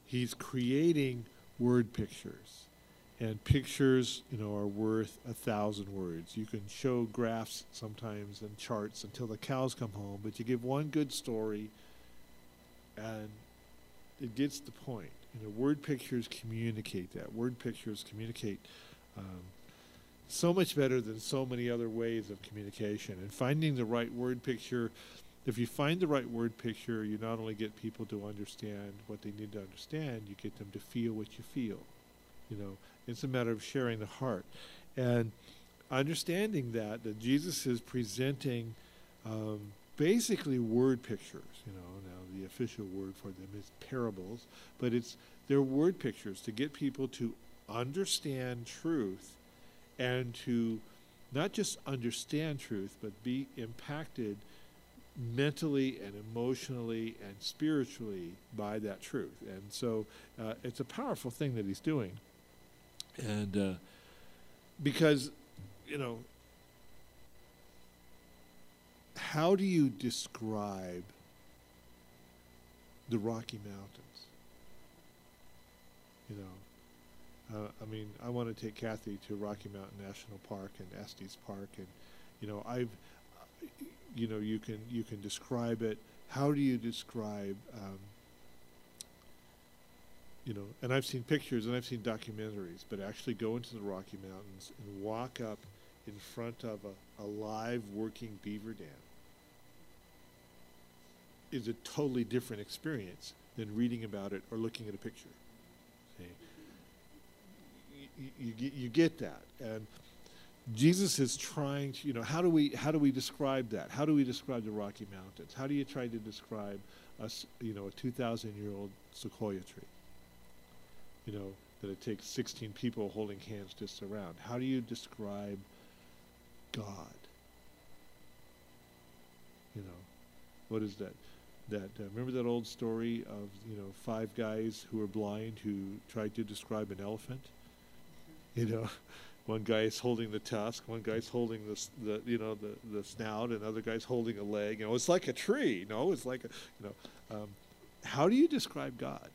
he's creating word pictures. And pictures, are worth 1,000 words. You can show graphs sometimes and charts until the cows come home, but you give one good story and it gets the point. Word pictures communicate that. Word pictures communicate so much better than so many other ways of communication. And finding the right word picture, if you find the right word picture, you not only get people to understand what they need to understand, you get them to feel what you feel. It's a matter of sharing the heart. And understanding that Jesus is presenting basically word pictures. Now the official word for them is parables, but they're word pictures to get people to understand truth and to not just understand truth, but be impacted mentally and emotionally and spiritually by that truth. And so it's a powerful thing that he's doing. And because, how do you describe the Rocky Mountains? I want to take Kathy to Rocky Mountain National Park and Estes Park, and you can describe it. How do you describe? And I've seen pictures and I've seen documentaries, but actually go into the Rocky Mountains and walk up in front of a live working beaver dam is a totally different experience than reading about it or looking at a picture. Okay? You get that. And Jesus is trying to, how do we describe that? How do we describe the Rocky Mountains? How do you try to describe a 2,000-year-old sequoia tree? That it takes 16 people holding hands to surround. How do you describe God? What is that? Remember that old story of 5 guys who were blind who tried to describe an elephant? One guy is holding the tusk, one guy's holding the snout, and other guy's holding a leg. It's like a tree. It's like how do you describe God?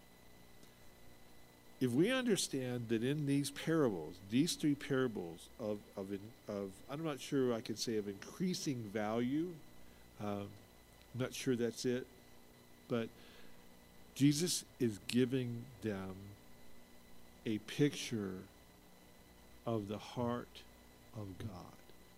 If we understand that in these parables, these 3 parables of I'm not sure I could say of increasing value, I'm not sure that's it, but Jesus is giving them a picture of the heart of God.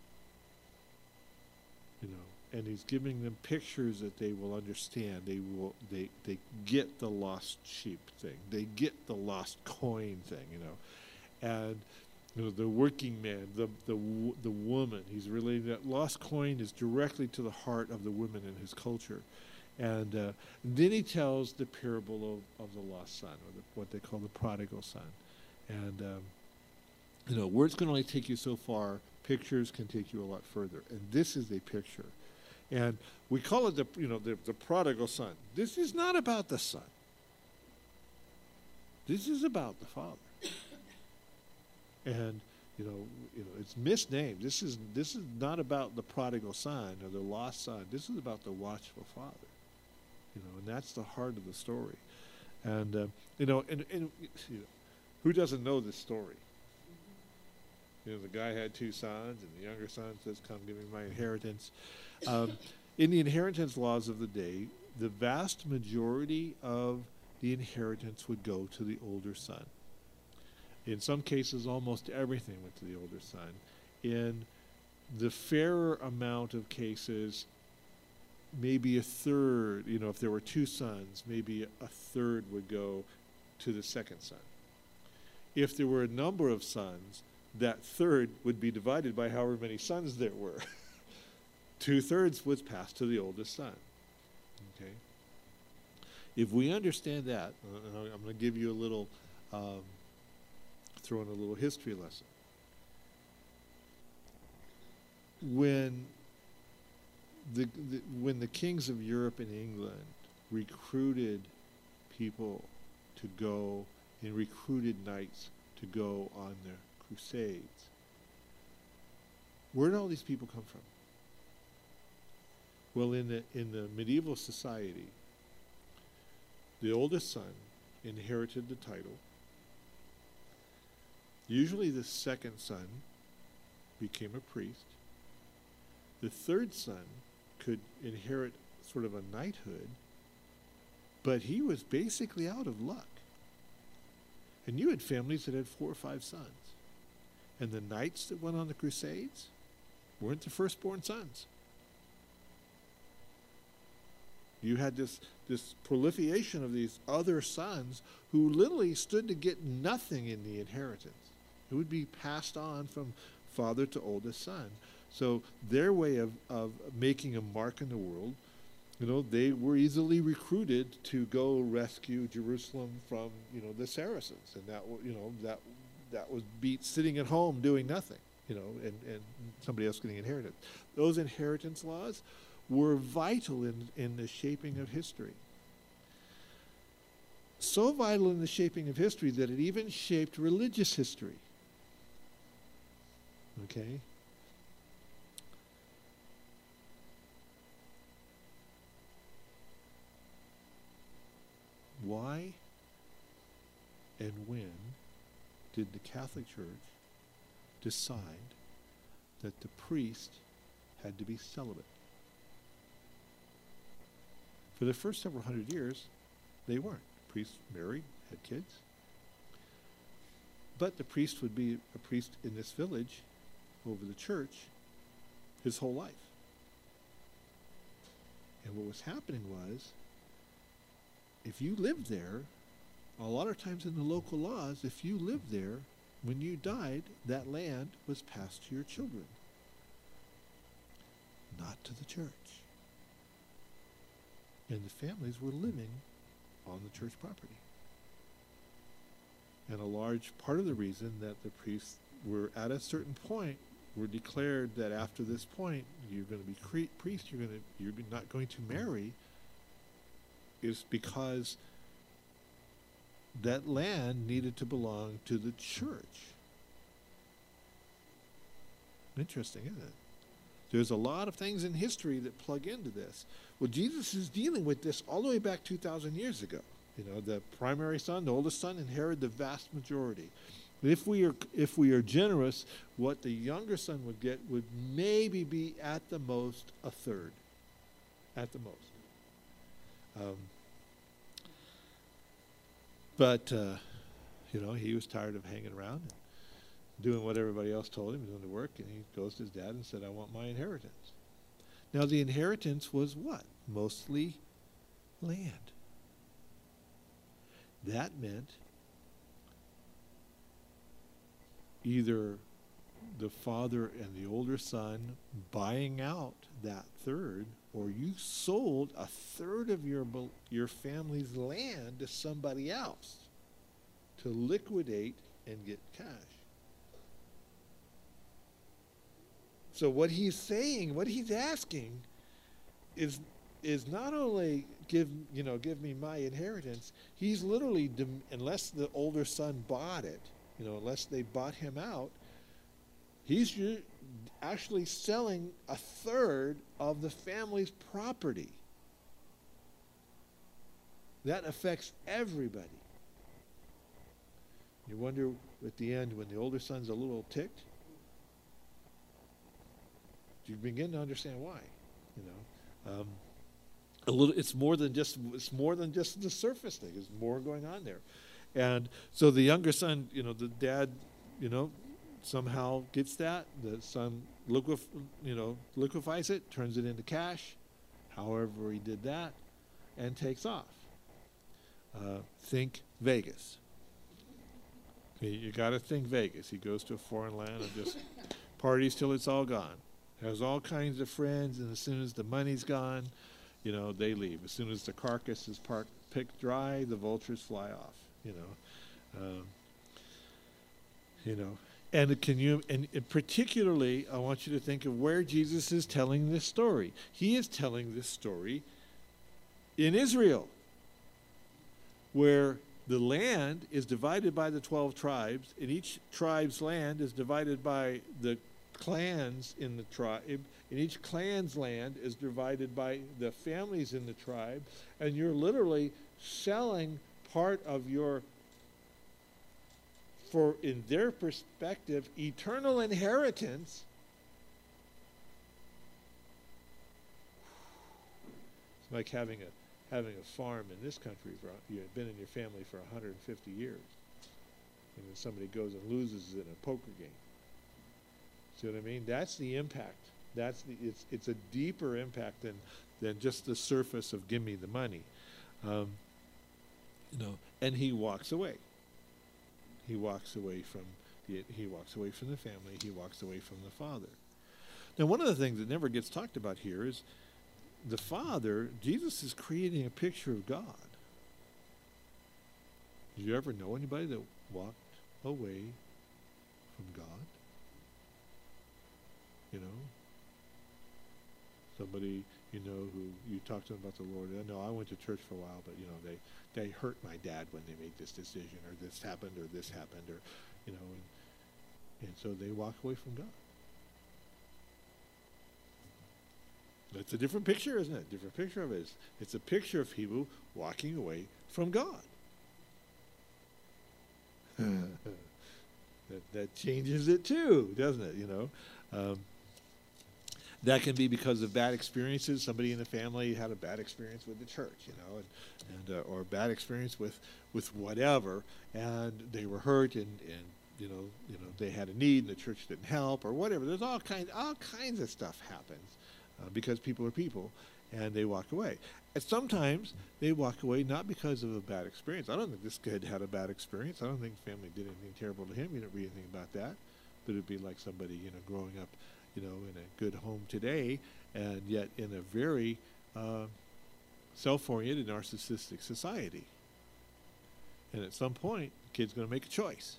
And he's giving them pictures that they will understand. They get the lost sheep thing. They get the lost coin thing, And the working man, the woman, he's relating that lost coin is directly to the heart of the woman in his culture. And then he tells the parable of the lost son, or what they call the prodigal son. And words can only take you so far. Pictures can take you a lot further. And this is a picture. And we call it the prodigal son. This is not about the son. This is about the father. And it's misnamed. This is not about the prodigal son or the lost son. This is about the watchful father. And that's the heart of the story. And who doesn't know this story? The guy had 2 sons, and the younger son says, "Come, give me my inheritance." In the inheritance laws of the day, the vast majority of the inheritance would go to the older son. In some cases, almost everything went to the older son. In the fairer amount of cases, maybe a third, if there were 2 sons, maybe a third would go to the second son. If there were a number of sons, that third would be divided by however many sons there were. 2/3 was passed to the oldest son. Okay. If we understand that, I'm going to give you a little, throw in a little history lesson. When the kings of Europe and England recruited people to go and recruited knights to go on their crusades, where did all these people come from? Well, in the medieval society, the oldest son inherited the title. Usually the second son became a priest. The third son could inherit sort of a knighthood, but he was basically out of luck. And you had families that had 4 or 5 sons. And the knights that went on the Crusades weren't the firstborn sons. You had this proliferation of these other sons who literally stood to get nothing in the inheritance. It would be passed on from father to oldest son. So their way of making a mark in the world, they were easily recruited to go rescue Jerusalem from, the Saracens. And that was beat sitting at home doing nothing, and somebody else getting inheritance. Those inheritance laws were vital in the shaping of history. So vital in the shaping of history that it even shaped religious history. Okay? Why and when did the Catholic Church decide that the priest had to be celibate? For the first several hundred years, they weren't. Priests married, had kids. But the priest would be a priest in this village over the church his whole life. And what was happening was, if you lived there, a lot of times in the local laws, if you lived there, when you died, that land was passed to your children, not to the church. And the families were living on the church property. And a large part of the reason that the priests were at a certain point were declared that after this point you're going to be priest, you're not going to marry, is because that land needed to belong to the church. Interesting, isn't it? There's a lot of things in history that plug into this. Well, Jesus is dealing with this all the way back 2,000 years ago. The primary son, the oldest son, inherited the vast majority. If we are generous, what the younger son would get would maybe be at the most a third. At the most. But he was tired of hanging around and doing what everybody else told him, doing the work, and he goes to his dad and said, I want my inheritance. Now, the inheritance was what? Mostly land. That meant either the father and the older son buying out that third, or you sold a third of your family's land to somebody else to liquidate and get cash. So what he's saying, what he's asking is not only give me my inheritance. He's literally, unless the older son bought it, unless they bought him out, he's actually selling a third of the family's property. That affects everybody. You wonder at the end when the older son's a little ticked, you begin to understand why. It's more than just the surface thing. There's more going on there. And so the younger son, the dad, somehow gets that. The son liquefies it, turns it into cash, however he did that, and takes off. Think Vegas. You got to think Vegas. He goes to a foreign land and just parties till it's all gone. Has all kinds of friends, and as soon as the money's gone, they leave. As soon as the carcass is picked dry, the vultures fly off. And particularly, I want you to think of where Jesus is telling this story. He is telling this story in Israel, where the land is divided by the 12 tribes, and each tribe's land is divided by the clans in the tribe, and each clan's land is divided by the families in the tribe, and you're literally selling part of your, for in their perspective, eternal inheritance. It's like having a farm in this country. You've been in your family for 150 years, and then somebody goes and loses in a poker game. See what I mean? That's the impact. It's a deeper impact than just the surface of give me the money. And he walks away. He walks away from the family. He walks away from the Father. Now, one of the things that never gets talked about here is the Father. Jesus is creating a picture of God. Did you ever know anybody that walked away from God? Somebody who you talk to them about the Lord. I know I went to church for a while, but they hurt my dad when they made this decision, or this happened, or and so they walk away from God. That's a different picture, isn't it? Different picture of it. It's a picture of people walking away from God. that changes it too, doesn't it? That can be because of bad experiences. Somebody in the family had a bad experience with the church, or a bad experience with whatever, and they were hurt, and they had a need, and the church didn't help, or whatever. There's all kinds of stuff happens because people are people, and they walk away. And sometimes they walk away not because of a bad experience. I don't think this kid had a bad experience. I don't think the family did anything terrible to him. You don't read anything about that. But it'd be like somebody, growing up, in a good home today, and yet in a very self-oriented, narcissistic society. And at some point, the kid's going to make a choice.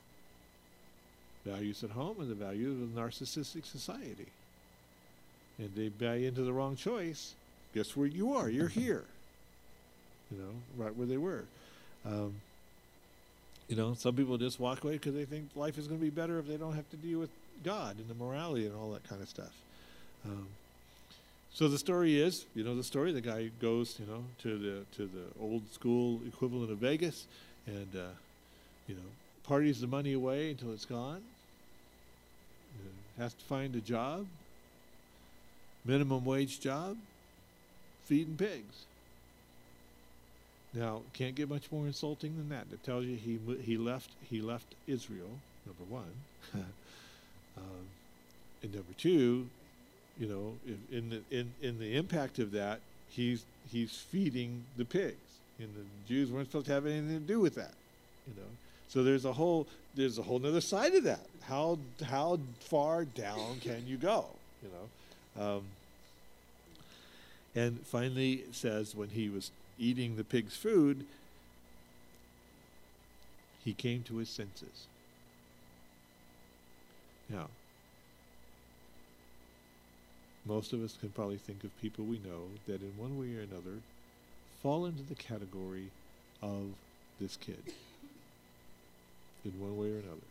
Values at home and the values of a narcissistic society. And they buy into the wrong choice. Guess where you are? You're here. Right where they were. Some people just walk away because they think life is going to be better if they don't have to deal with God and the morality and all that kind of stuff. So the story is, the story. The guy goes, to the old school equivalent of Vegas, and parties the money away until it's gone. Has to find a job, minimum wage job, feeding pigs. Now, can't get much more insulting than that. It tells you he left Israel, number one. And number two, in the impact of that, he's feeding the pigs, and the Jews weren't supposed to have anything to do with that, So there's a whole other side of that. How far down can you go, And finally, it says when he was eating the pig's food, he came to his senses. Now, most of us can probably think of people we know that in one way or another fall into the category of this kid. In one way or another.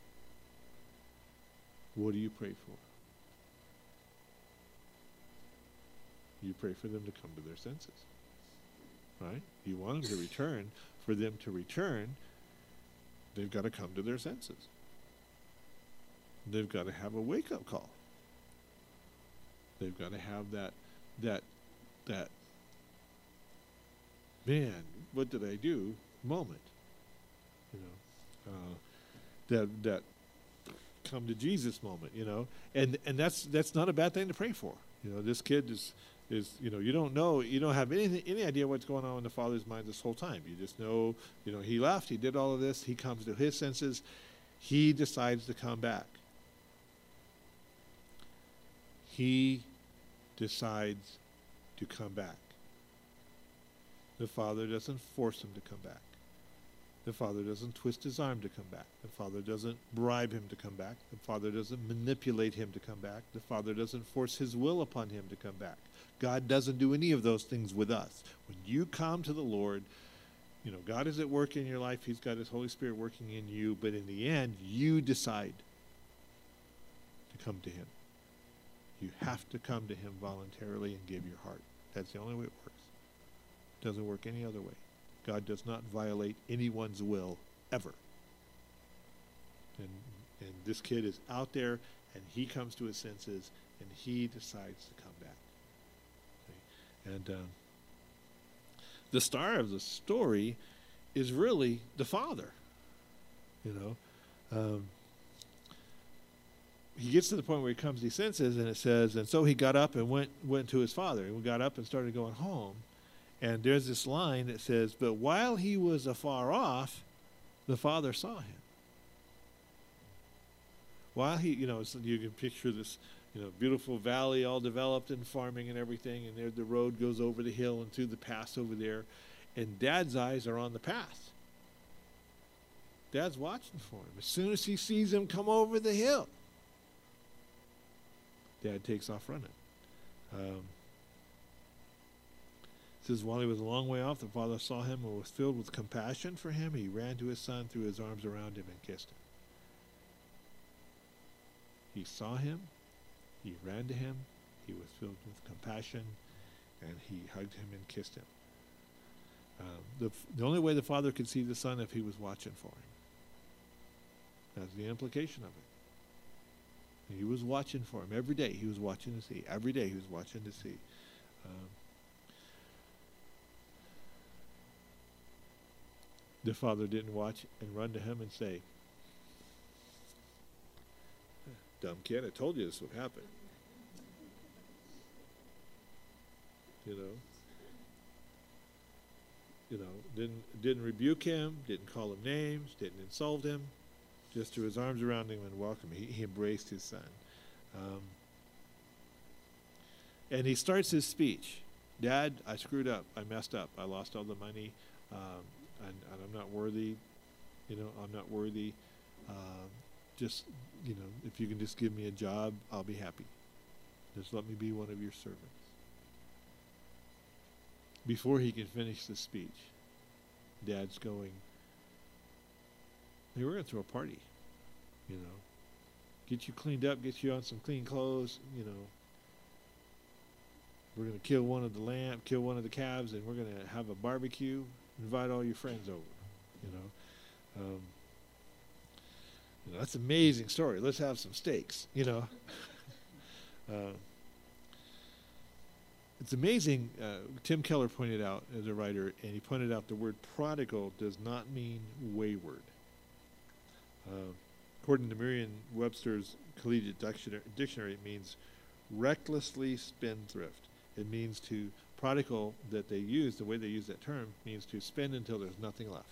What do you pray for? You pray for them to come to their senses. Right? You want them to return. For them to return, they've got to come to their senses. They've got to have a wake-up call. They've got to have that man, what did I do moment. That come to Jesus moment, and that's not a bad thing to pray for. This kid is you don't have any idea what's going on in the Father's mind this whole time. You just know, he left, he did all of this, he comes to his senses, he decides to come back. He decides to come back. The Father doesn't force him to come back. The Father doesn't twist his arm to come back. The Father doesn't bribe him to come back. The Father doesn't manipulate him to come back. The Father doesn't force his will upon him to come back. God doesn't do any of those things with us. When you come to the Lord, God is at work in your life. He's got his Holy Spirit working in you. But in the end, you decide to come to him. You have to come to him voluntarily and give your heart. That's the only way it works. It doesn't work any other way. God does not violate anyone's will ever. And this kid is out there, and he comes to his senses, and he decides to come back. Okay? And the star of the story is really the father. He gets to the point where he comes to his senses, and it says, and so he got up and went to his father. He got up and started going home. And there's this line that says, but while he was afar off, the father saw him. While he, so you can picture this, beautiful valley all developed and farming and everything, and there the road goes over the hill and through the pass over there, and Dad's eyes are on the path. Dad's watching for him. As soon as he sees him come over the hill, Dad takes off running. It says, while he was a long way off, the father saw him and was filled with compassion for him. He ran to his son, threw his arms around him, and kissed him. He saw him, he ran to him, he was filled with compassion, and he hugged him and kissed him. The only way the father could see the son if he was watching for him. That's the implication of it. He was watching for him every day. He was watching to see. Every day he was watching to see. The father didn't watch and run to him and say, dumb kid, I told you this would happen. Didn't rebuke him, didn't call him names, didn't insult him, just threw his arms around him and welcomed him. He embraced his son. And he starts his speech. Dad, I screwed up. I messed up. I lost all the money. And I'm not worthy. I'm not worthy. If you can just give me a job, I'll be happy. Just let me be one of your servants. Before he can finish the speech, Dad's going, hey, we're going to throw a party. Get you cleaned up, get you on some clean clothes, We're going to kill one of the calves, and we're going to have a barbecue. Invite all your friends over. That's an amazing story. Let's have some steaks. It's amazing. Tim Keller pointed out as a writer, and he pointed out the word prodigal does not mean wayward. According to Merriam-Webster's Collegiate Dictionary, it means recklessly spendthrift. It means to prodigal that they use, the way they use that term, means to spend until there's nothing left.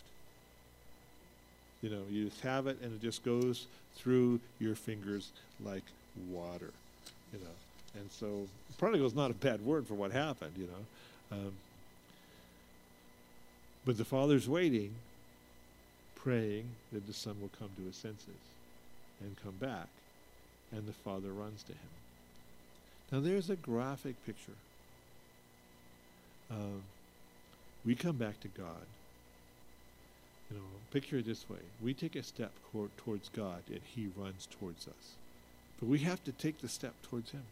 You just have it, and it just goes through your fingers like water. And so prodigal is not a bad word for what happened. But the father's waiting, praying that the son will come to his senses and come back, and the father runs to him. Now there's a graphic picture. We come back to God. Picture it this way. We take a step towards God, and he runs towards us. But we have to take the step towards him.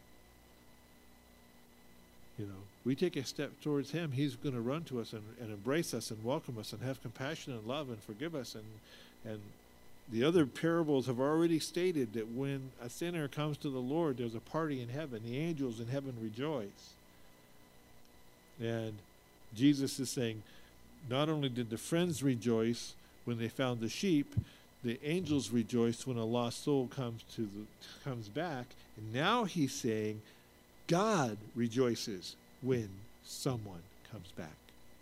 We take a step towards him, he's going to run to us and embrace us and welcome us and have compassion and love and forgive us. And the other parables have already stated that when a sinner comes to the Lord, there's a party in heaven. The angels in heaven rejoice. And Jesus is saying, not only did the friends rejoice when they found the sheep, the angels rejoice when a lost soul comes back. And now he's saying, God rejoices when someone comes back.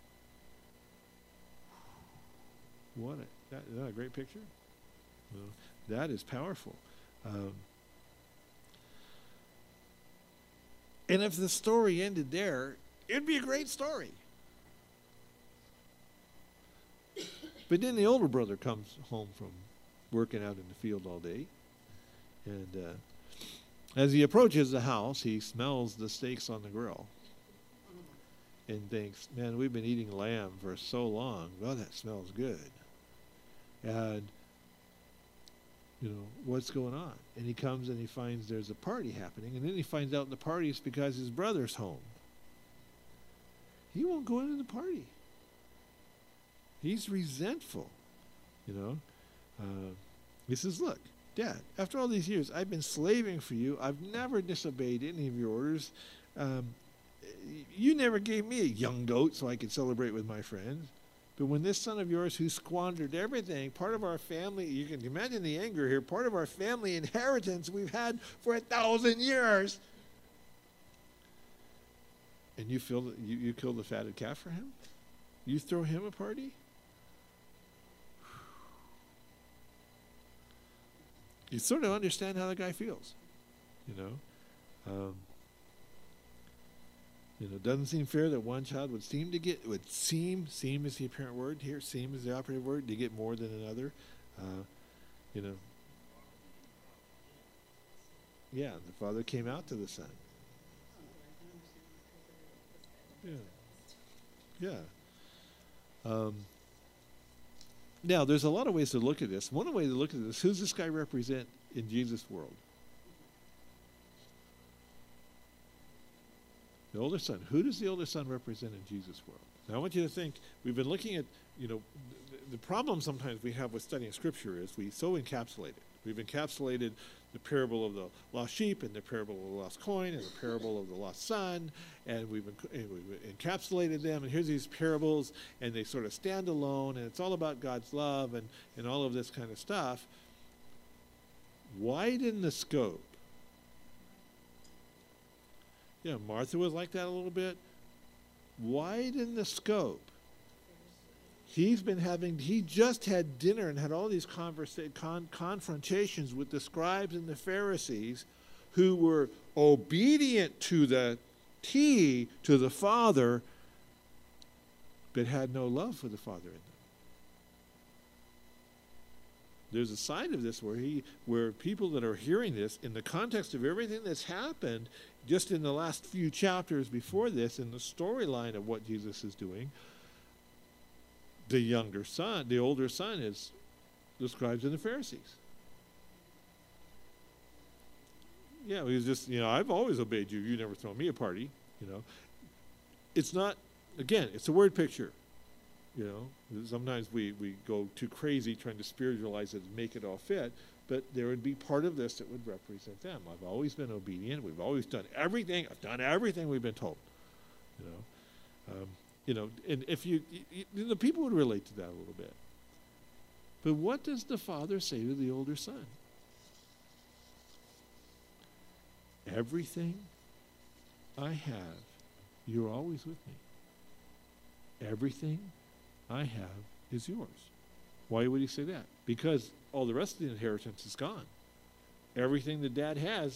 Isn't that a great picture? That is powerful. And if the story ended there, it'd be a great story. But then the older brother comes home from working out in the field all day. And as he approaches the house, he smells the steaks on the grill and thinks, man, we've been eating lamb for so long. Well, that smells good. And, what's going on? And he comes and he finds there's a party happening. And then he finds out the party is because his brother's home. He won't go into the party. He's resentful, you know. He says, look, Dad, after all these years, I've been slaving for you. I've never disobeyed any of your orders. You never gave me a young goat so I could celebrate with my friends. But when this son of yours who squandered everything, part of our family, you can imagine the anger here, part of our family inheritance we've had for 1,000 years. And you kill the fatted calf for him? You throw him a party? You sort of understand how the guy feels, you know. Doesn't seem fair that one child would seem is the apparent word here, seem is the operative word, to get more than another. Yeah, the father came out to the son. Yeah. Now, there's a lot of ways to look at this. One way to look at this, who's this guy represent in Jesus' world? The older son. Who does the older son represent in Jesus' world? Now, I want you to think, we've been looking at, the problem sometimes we have with studying Scripture is we so encapsulate it. We've encapsulated the parable of the lost sheep and the parable of the lost coin and the parable of the lost son, and we've encapsulated them, and here's these parables, and they sort of stand alone, and it's all about God's love and all of this kind of stuff. Widen the scope. Yeah, Martha was like that a little bit. Widen the scope. He just had dinner and had all these confrontations with the scribes and the Pharisees who were obedient to the T, to the Father, but had no love for the Father in them. There's a side of this where people that are hearing this, in the context of everything that's happened just in the last few chapters before this, in the storyline of what Jesus is doing, the older son is the scribes and the Pharisees. Yeah, he's just, I've always obeyed you. You never throw me a party, It's not, again, it's a word picture. Sometimes we go too crazy trying to spiritualize it and make it all fit, but there would be part of this that would represent them. I've always been obedient. We've always done everything. I've done everything we've been told. And if the people would relate to that a little bit. But what does the father say to the older son? Everything I have, you're always with me. Everything I have is yours. Why would he say that? Because all the rest of the inheritance is gone. Everything the dad has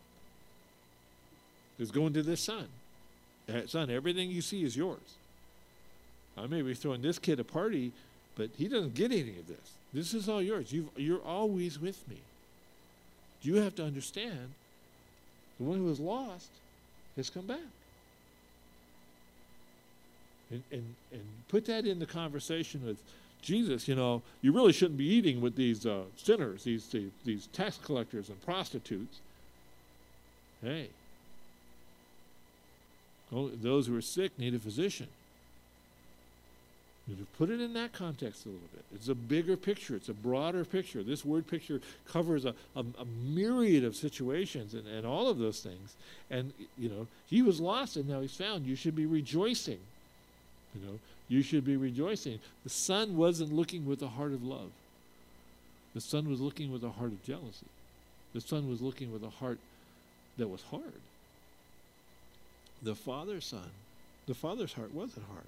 is going to this son. Son, everything you see is yours. I may be throwing this kid a party, but he doesn't get any of this. This is all yours. You're always with me. You have to understand, the one who was lost has come back. And put that in the conversation with Jesus. You really shouldn't be eating with these sinners, these tax collectors and prostitutes. Hey, those who are sick need a physician. You put it in that context a little bit. It's a bigger picture. It's a broader picture. This word picture covers a myriad of situations and all of those things. And, he was lost and now he's found. You should be rejoicing. You should be rejoicing. The son wasn't looking with a heart of love. The son was looking with a heart of jealousy. The son was looking with a heart that was hard. The father's heart wasn't hard.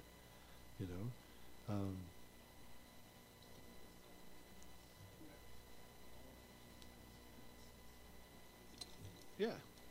Yeah.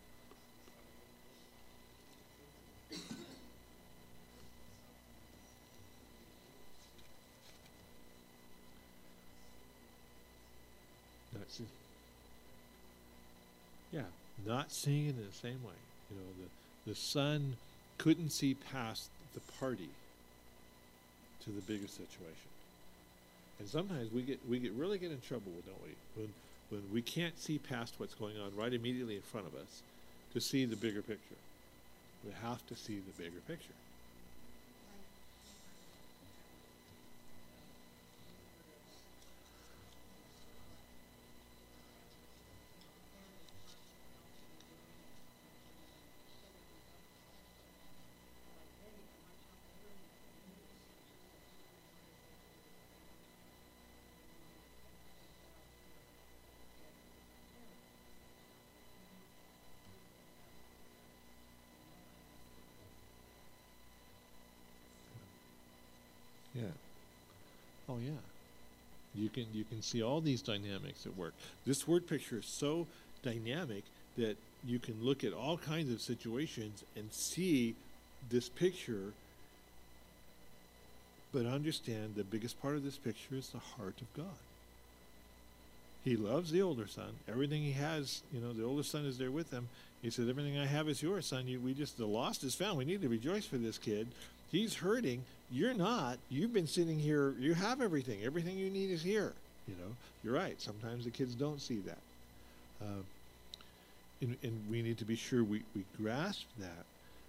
Not seeing it in the same way. The son couldn't see past the party to the bigger situation. And sometimes we really get in trouble, don't we? When we can't see past what's going on right immediately in front of us to see the bigger picture. We have to see the bigger picture. yeah. You can see all these dynamics at work. This word picture is so dynamic that you can look at all kinds of situations and see this picture, but understand the biggest part of this picture is the heart of God. He loves the older son. Everything he has, the older son is there with him. He said, everything I have is yours, son. The lost is found. We need to rejoice for this kid. He's hurting. You're not. You've been sitting here. You have everything. Everything you need is here. You're right. Sometimes the kids don't see that. And we need to be sure we grasp that.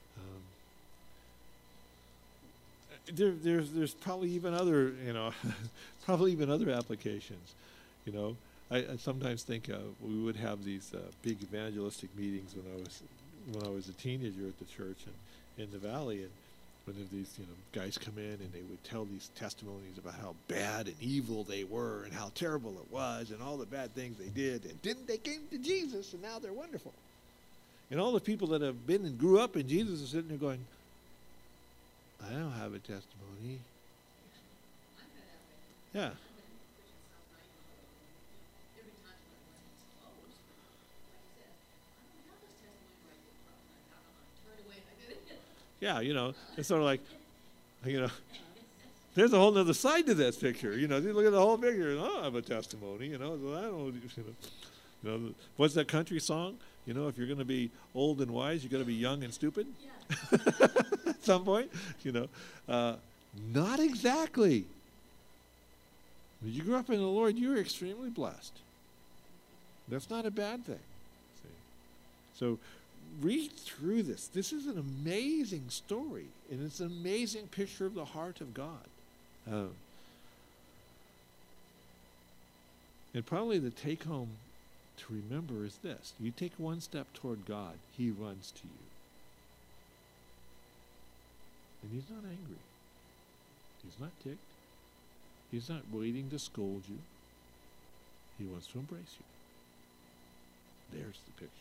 There's probably even other, applications. I sometimes think we would have these big evangelistic meetings when I was a teenager at the church and in the valley, and when these guys come in and they would tell these testimonies about how bad and evil they were and how terrible it was and all the bad things they did, and didn't they came to Jesus and now they're wonderful. And all the people that have been and grew up in Jesus are sitting there going, I don't have a testimony. Yeah. Yeah, it's sort of like, there's a whole other side to this picture. You look at the whole picture, and I don't have a testimony. So I don't. What's that country song? If you're going to be old and wise, you got to be young and stupid. Yeah. At some point, not exactly. When you grew up in the Lord, you were extremely blessed. That's not a bad thing. See? So read through this. This is an amazing story, and it's an amazing picture of the heart of God. And probably the take home to remember is this. You take one step toward God, he runs to you. And he's not angry. He's not ticked. He's not waiting to scold you. He wants to embrace you. There's the picture.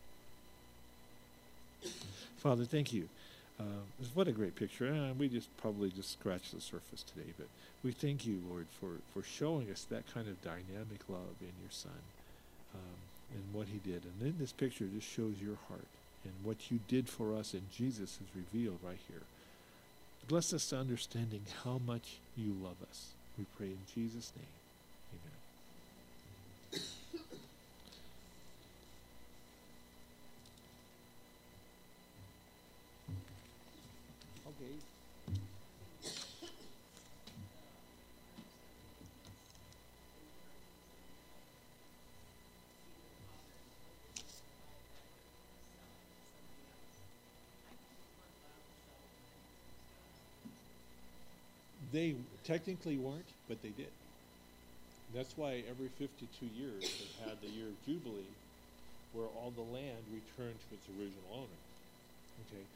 Father, thank you. What a great picture. We probably just scratched the surface today, but we thank you, Lord, for showing us that kind of dynamic love in your Son and what he did. And then this picture just shows your heart, and what you did for us in Jesus is revealed right here. Bless us to understanding how much you love us. We pray in Jesus' name. Amen. Okay. They technically weren't, but they did. That's why every 52 years they've had the year of Jubilee, where all the land returned to its original owner. Okay.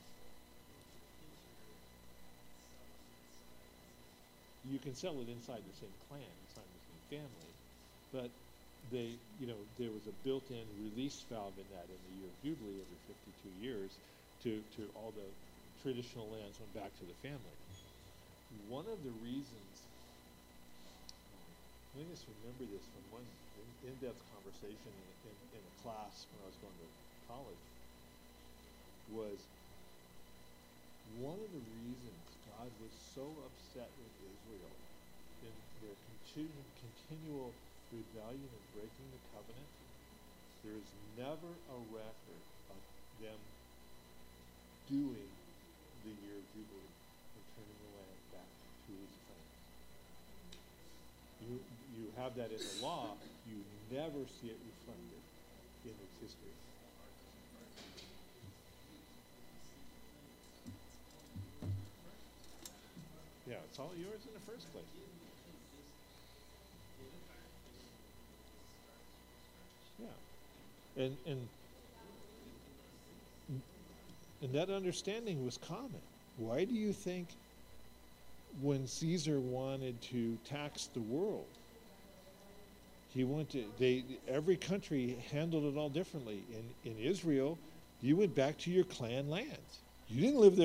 You can sell it inside the same clan, inside the same family, but there was a built-in release valve in that in the year of Jubilee every 52 years to all the traditional lands went back to the family. One of the reasons, I just remember this from one in-depth conversation in a class when I was going to college, was one of the reasons God was so upset with Israel in their continual rebellion and breaking the covenant. There is never a record of them doing the year of Jubilee, returning the land back to his friends. You have that in the law. You never see it reflected in its history. Yeah, it's all yours in the first place. Yeah. And that understanding was common. Why do you think when Caesar wanted to tax the world, every country handled it all differently. In Israel, you went back to your clan lands. You didn't live there